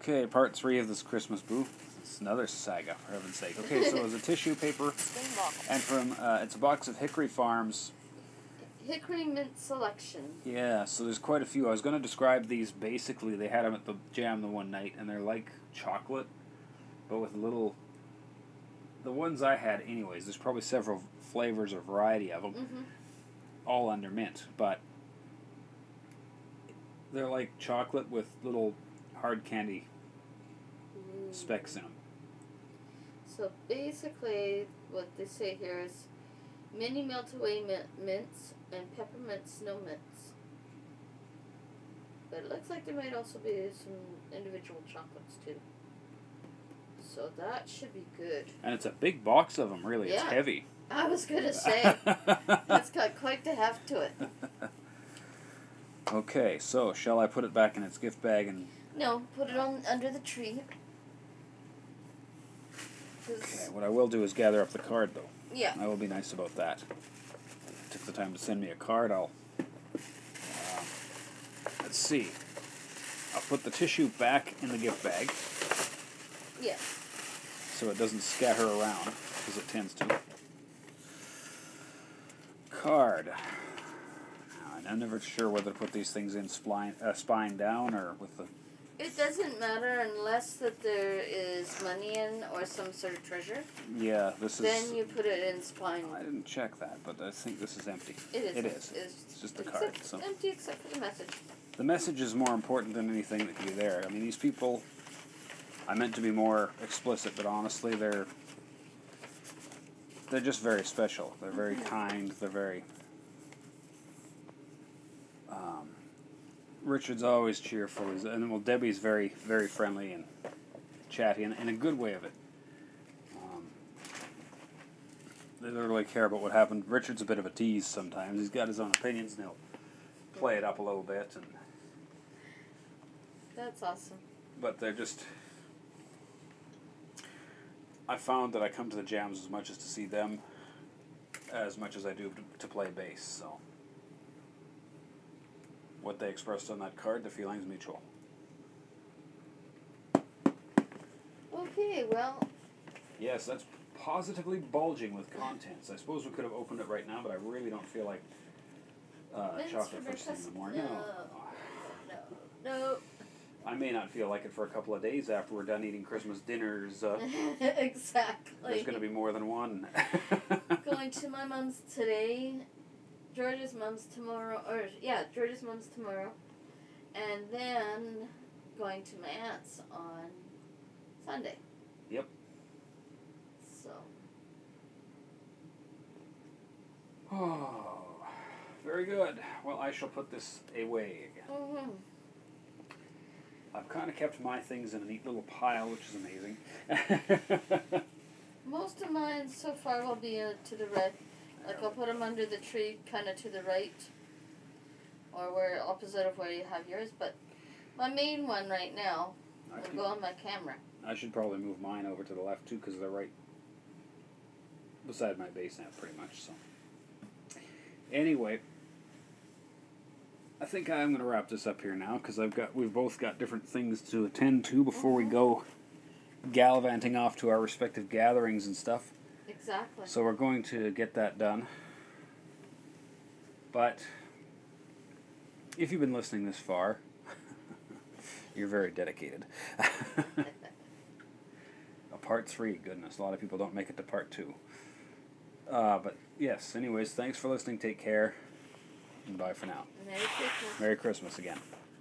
Okay, part 3 of this Christmas boo. It's another saga, for heaven's sake. Okay, so it's a tissue paper, and from it's a box of Hickory Farms. Hickory Mint Selection. Yeah, so there's quite a few. I was going to describe these basically. They had them at the Jam the one night, and they're like chocolate, but with a little... The ones I had anyways, there's probably several flavors or variety of them, all under mint, but they're like chocolate with little hard candy specks in them. So basically, what they say here is mini melt-away mints and peppermint snow mints. But it looks like there might also be some individual chocolates too. So that should be good. And it's a big box of them, really. Yeah. It's heavy. I was going to say, it's got quite the heft to it. Okay, so shall I put it back in its gift bag and... No, put it on under the tree. Okay, what I will do is gather up the card, though. Yeah. I will be nice about that. Took the time to send me a card. I'll... let's see. I'll put the tissue back in the gift bag. Yeah. So it doesn't scatter around, because it tends to. Card. Now, I'm never sure whether to put these things in spine down or with the... It doesn't matter unless that there is money in or some sort of treasure. Yeah, this is... Then you put it in spine. I didn't check that, but I think this is empty. It is. It's just the card. So empty except for the message. the message is more important than anything that can be there. I mean, these people... I meant to be more explicit, but honestly, they're just very special. They're very kind. They're very... Richard's always cheerful, and well, Debbie's very, very friendly and chatty, and in a good way of it. They don't really care about what happened. Richard's a bit of a tease sometimes. He's got his own opinions, and he'll play it up a little bit. And That's awesome. but they're just... I found that I come to the jams as much as to see them, as much as I do to play bass, so... What they expressed on that card, the feeling's mutual. Okay, well... Yes, that's positively bulging with contents. I suppose we could have opened it right now, but I really don't feel like chocolate first thing in the morning. No. I may not feel like it for a couple of days after we're done eating Christmas dinners. Exactly. There's going to be more than one. Going to my mom's today... George's mom's tomorrow, George's mom's tomorrow, and then going to my aunt's on Sunday. Yep. So. Oh, very good. Well, I shall put this away again. I've kind of kept my things in a neat little pile, which is amazing. Most of mine so far will be to the right. Like, I'll put them under the tree, kind of to the right, or where opposite of where you have yours. But my main one right now will go on my camera. I should probably move mine over to the left, too, because they're right beside my bass amp, pretty much. So, anyway, I think I'm going to wrap this up here now, because we've both got different things to attend to before we go gallivanting off to our respective gatherings and stuff. Exactly. So we're going to get that done. But if you've been listening this far, you're very dedicated. Part 3, goodness, a lot of people don't make it to part 2. But yes, anyways, thanks for listening. Take care. And bye for now. Merry Christmas. Merry Christmas again.